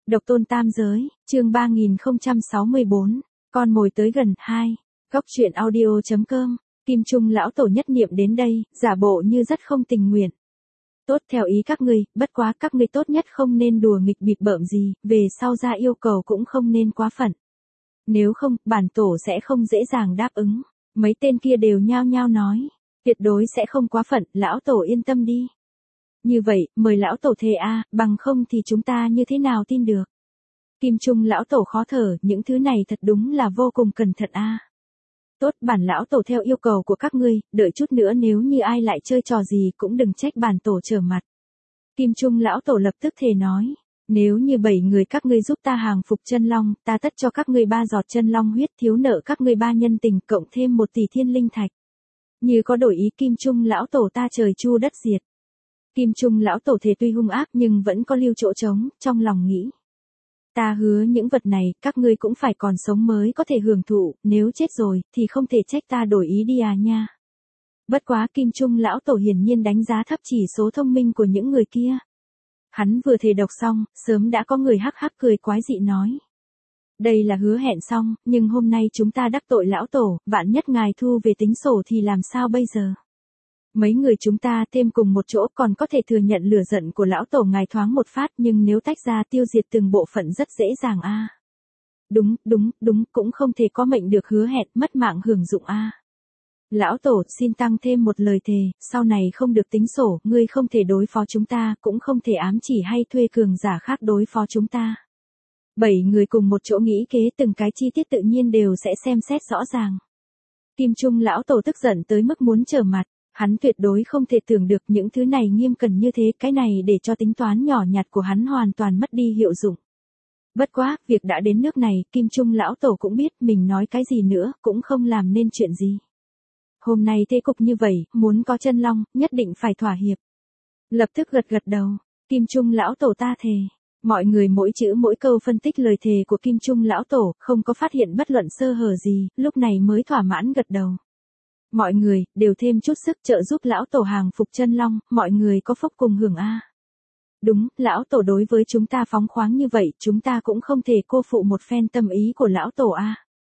Độc tôn tam giới, chương 3064, con mồi tới gần 2. Góc truyện audio.com, Kim Trung lão tổ nhất niệm đến đây, giả bộ như rất không tình nguyện. Tốt theo ý các ngươi, bất quá các ngươi tốt nhất không nên đùa nghịch bịp bợm gì, về sau ra yêu cầu cũng không nên quá phận. Nếu không, bản tổ sẽ không dễ dàng đáp ứng. Mấy tên kia đều nhao nhao nói, tuyệt đối sẽ không quá phận, lão tổ yên tâm đi. Như vậy, mời lão tổ thề a, bằng không thì chúng ta như thế nào tin được. Kim Trung lão tổ khó thở, những thứ này thật đúng là vô cùng cẩn thận a. Tốt, bản lão tổ theo yêu cầu của các ngươi, đợi chút nữa nếu như ai lại chơi trò gì cũng đừng trách bản tổ trở mặt. Kim Trung lão tổ lập tức thề nói, nếu như 7 người các ngươi giúp ta hàng phục chân long, ta tất cho các ngươi 3 giọt chân long huyết, thiếu nợ các ngươi 3 nhân tình, cộng thêm 1 tỷ thiên linh thạch. Như có đổi ý Kim Trung lão tổ ta trời chu đất diệt. Kim Trung lão tổ thề tuy hung ác nhưng vẫn có lưu chỗ trống, trong lòng nghĩ. Ta hứa những vật này, các ngươi cũng phải còn sống mới có thể hưởng thụ, nếu chết rồi, thì không thể trách ta đổi ý đi à nha. Bất quá Kim Trung lão tổ hiển nhiên đánh giá thấp chỉ số thông minh của những người kia. Hắn vừa thề độc xong, sớm đã có người hắc hắc cười quái dị nói. Đây là hứa hẹn xong, nhưng hôm nay chúng ta đắc tội lão tổ, vạn nhất ngài thu về tính sổ thì làm sao bây giờ? Mấy người chúng ta thêm cùng một chỗ còn có thể thừa nhận lửa giận của lão tổ ngài thoáng một phát, nhưng nếu tách ra tiêu diệt từng bộ phận rất dễ dàng a. Đúng, cũng không thể có mệnh được hứa hẹn, mất mạng hưởng dụng a. Lão tổ, xin tăng thêm một lời thề, sau này không được tính sổ, ngươi không thể đối phó chúng ta, cũng không thể ám chỉ hay thuê cường giả khác đối phó chúng ta. 7 người cùng một chỗ nghĩ kế từng cái chi tiết tự nhiên đều sẽ xem xét rõ ràng. Kim Trung lão tổ tức giận tới mức muốn trở mặt. Hắn tuyệt đối không thể tưởng được những thứ này nghiêm cẩn như thế, cái này để cho tính toán nhỏ nhặt của hắn hoàn toàn mất đi hiệu dụng. Bất quá, việc đã đến nước này, Kim Trung lão tổ cũng biết mình nói cái gì nữa, cũng không làm nên chuyện gì. Hôm nay thế cục như vậy, muốn có chân long, nhất định phải thỏa hiệp. Lập tức gật đầu, Kim Trung lão tổ ta thề. Mọi người mỗi chữ mỗi câu phân tích lời thề của Kim Trung lão tổ, không có phát hiện bất luận sơ hở gì, lúc này mới thỏa mãn gật đầu. Mọi người, đều thêm chút sức trợ giúp lão tổ hàng phục chân long, mọi người có phúc cùng hưởng a. Đúng, lão tổ đối với chúng ta phóng khoáng như vậy, chúng ta cũng không thể cô phụ một phen tâm ý của lão tổ a.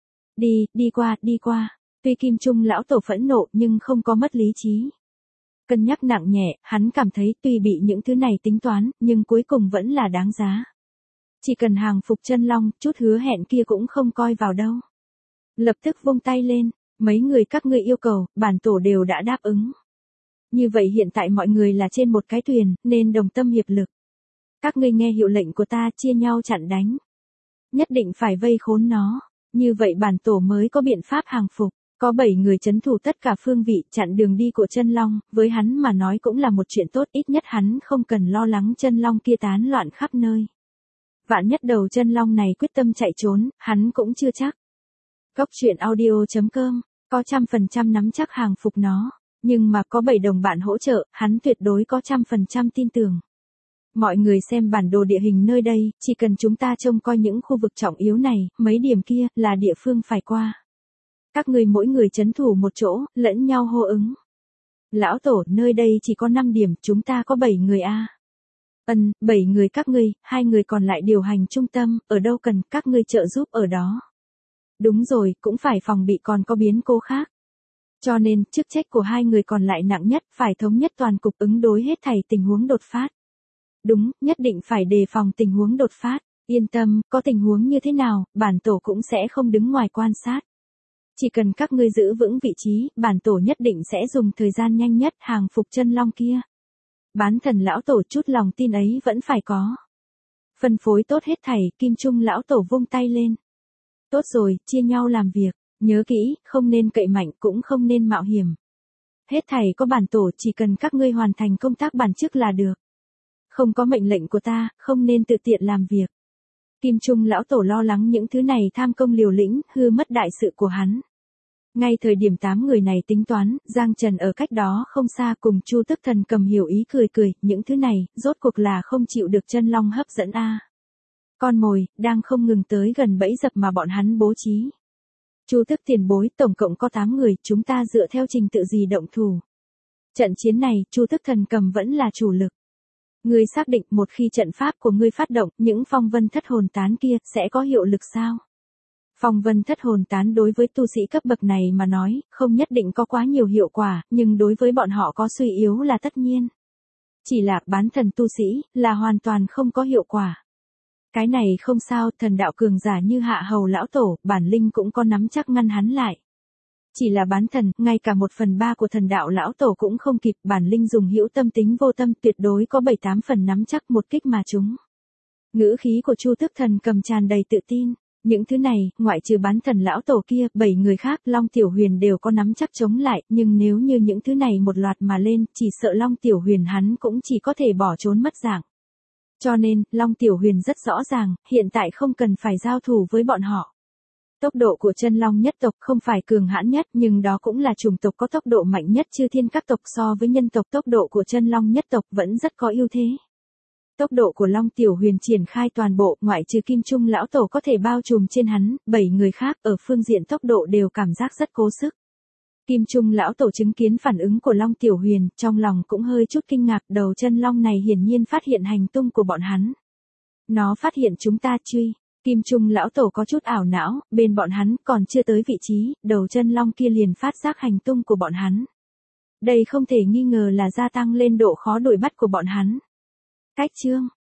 Đi qua. Tuy Kim Trung lão tổ phẫn nộ nhưng không có mất lý trí. Cân nhắc nặng nhẹ, hắn cảm thấy tuy bị những thứ này tính toán, nhưng cuối cùng vẫn là đáng giá. Chỉ cần hàng phục chân long, chút hứa hẹn kia cũng không coi vào đâu. Lập tức vung tay lên. Mấy người các ngươi yêu cầu, bản tổ đều đã đáp ứng. Như vậy hiện tại mọi người là trên một cái thuyền, nên đồng tâm hiệp lực. Các ngươi nghe hiệu lệnh của ta, chia nhau chặn đánh. Nhất định phải vây khốn nó. Như vậy bản tổ mới có biện pháp hàng phục. Có 7 người trấn thủ tất cả phương vị, chặn đường đi của chân long, với hắn mà nói cũng là một chuyện tốt, ít nhất hắn không cần lo lắng chân long kia tán loạn khắp nơi. Vạn nhất đầu chân long này quyết tâm chạy trốn, hắn cũng chưa chắc. Góc truyện audio.com, có 100% nắm chắc hàng phục nó, nhưng mà có 7 đồng bạn hỗ trợ, hắn tuyệt đối có 100% tin tưởng. Mọi người xem bản đồ địa hình nơi đây, chỉ cần chúng ta trông coi những khu vực trọng yếu này, mấy điểm kia, là địa phương phải qua. Các ngươi mỗi người trấn thủ một chỗ, lẫn nhau hô ứng. Lão tổ, nơi đây chỉ có 5 điểm, chúng ta có 7 người a. 7 người các ngươi, 2 người còn lại điều hành trung tâm, ở đâu cần các ngươi trợ giúp ở đó. Đúng rồi, cũng phải phòng bị còn có biến cố khác. Cho nên, chức trách của 2 người còn lại nặng nhất, phải thống nhất toàn cục ứng đối hết thảy tình huống đột phát. Đúng, nhất định phải đề phòng tình huống đột phát. Yên tâm, có tình huống như thế nào, bản tổ cũng sẽ không đứng ngoài quan sát. Chỉ cần các ngươi giữ vững vị trí, bản tổ nhất định sẽ dùng thời gian nhanh nhất hàng phục chân long kia. Bán thần lão tổ chút lòng tin ấy vẫn phải có. Phân phối tốt hết thảy, Kim Trung lão tổ vung tay lên. Tốt rồi, chia nhau làm việc, nhớ kỹ, không nên cậy mạnh cũng không nên mạo hiểm. Hết thảy có bản tổ, chỉ cần các ngươi hoàn thành công tác bản chức là được. Không có mệnh lệnh của ta, không nên tự tiện làm việc. Kim Trung lão tổ lo lắng những thứ này tham công liều lĩnh, hư mất đại sự của hắn. Ngay thời điểm 8 người này tính toán, Giang Trần ở cách đó không xa cùng Chu Tức Thần Cầm hiểu ý cười, những thứ này, rốt cuộc là không chịu được chân long hấp dẫn a. Con mồi, đang không ngừng tới gần bẫy dập mà bọn hắn bố trí. Chu Tức tiền bối, tổng cộng có 8 người, chúng ta dựa theo trình tự gì động thủ. Trận chiến này, Chu Tức Thần Cầm vẫn là chủ lực. Ngươi xác định một khi trận pháp của ngươi phát động, những phong vân thất hồn tán kia sẽ có hiệu lực sao? Phong vân thất hồn tán đối với tu sĩ cấp bậc này mà nói, không nhất định có quá nhiều hiệu quả, nhưng đối với bọn họ có suy yếu là tất nhiên. Chỉ là bán thần tu sĩ, là hoàn toàn không có hiệu quả. Cái này không sao, thần đạo cường giả như Hạ Hầu lão tổ, bản linh cũng có nắm chắc ngăn hắn lại. Chỉ là bán thần, ngay cả 1/3 của thần đạo lão tổ cũng không kịp, bản linh dùng hữu tâm tính vô tâm, tuyệt đối có 7-8 phần nắm chắc một kích mà chúng. Ngữ khí của Chu Tước Thần Cầm tràn đầy tự tin. Những thứ này, ngoại trừ bán thần lão tổ kia, 7 người khác, Long Tiểu Huyền đều có nắm chắc chống lại, nhưng nếu như những thứ này một loạt mà lên, chỉ sợ Long Tiểu Huyền hắn cũng chỉ có thể bỏ trốn mất dạng. Cho nên, Long Tiểu Huyền rất rõ ràng, hiện tại không cần phải giao thủ với bọn họ. Tốc độ của chân long nhất tộc không phải cường hãn nhất, nhưng đó cũng là chủng tộc có tốc độ mạnh nhất chư thiên các tộc, so với nhân tộc tốc độ của chân long nhất tộc vẫn rất có ưu thế. Tốc độ của Long Tiểu Huyền triển khai toàn bộ, ngoại trừ Kim Trung lão tổ có thể bao trùm trên hắn, 7 người khác ở phương diện tốc độ đều cảm giác rất cố sức. Kim Trung lão tổ chứng kiến phản ứng của Long Tiểu Huyền, trong lòng cũng hơi chút kinh ngạc, đầu chân long này hiển nhiên phát hiện hành tung của bọn hắn. Nó phát hiện chúng ta truy. Kim Trung lão tổ có chút ảo não, bên bọn hắn còn chưa tới vị trí, đầu chân long kia liền phát giác hành tung của bọn hắn. Đây không thể nghi ngờ là gia tăng lên độ khó đuổi bắt của bọn hắn. Cách chương